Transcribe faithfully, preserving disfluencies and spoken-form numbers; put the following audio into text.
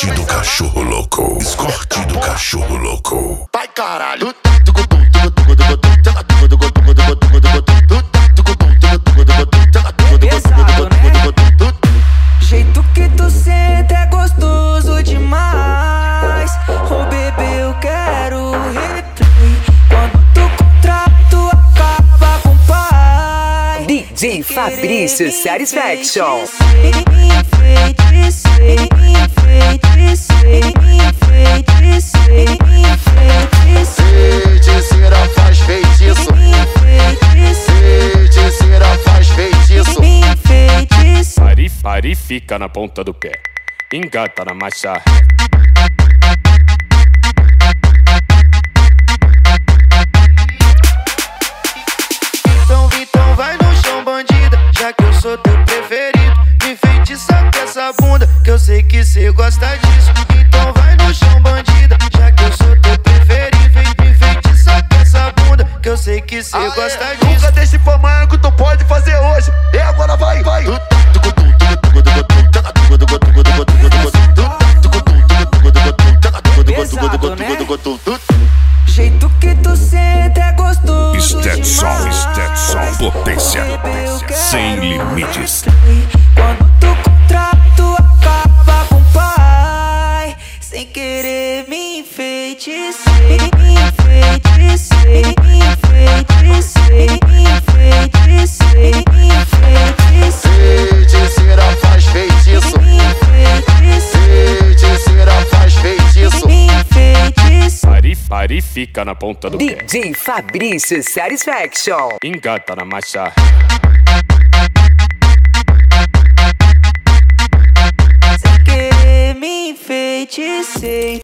Escorte do cachorro louco. Escorte do cachorro louco. Vai caralho. Pesado, né? Jeito que tu senta é gostoso demais. Oh bebê, eu quero replay. Quando tu contrato acaba com o pai. D J Fabrício Satisfaction. Feiticeira faz feitiço. Feiticeira faz feitiço. Pare, pare, fica na ponta do pé. Engata na marcha. Então, então vai no chão, bandida, já que eu sou teu preferido. Me feitiça com essa bunda, que eu sei que cê gosta disso. Então vai no chão, bandida, já que eu sou teu preferido. Me feitiça com essa bunda, que eu sei que cê ah, gosta é. disso. Nunca deixe pra amanhã que tu pode fazer hoje. E agora vai, vai. Pesado, né? Jeito que tu senta é gostoso Stetson, demais. Stetson, potência, Bebê, sem limites. Quando tu contrato acaba com o pai. Sem querer me enfeiticer, me enfeiticer, me enfeiticer, me enfeiticer, me enfeiticer. Feiticeira faz feitiço. Feiticeira faz feitiço. Pare, pare, fica na ponta do pé. D J Fabrício Satisfaction. Engata na marcha. Sem querer me enfeiticer.